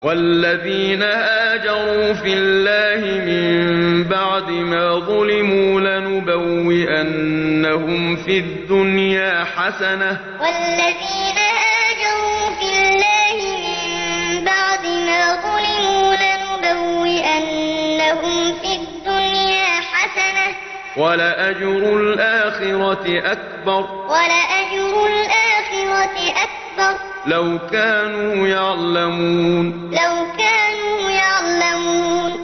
والذين هاجروا في الله من بعد ما ظلموا لنبوئنهم في الدنيا حسنة والذين هاجروا في الله من بعد ما ظلموا لنبوئنهم في الدنيا حسنة ولأجر الآخرة أكبر لو كانوا يعلمون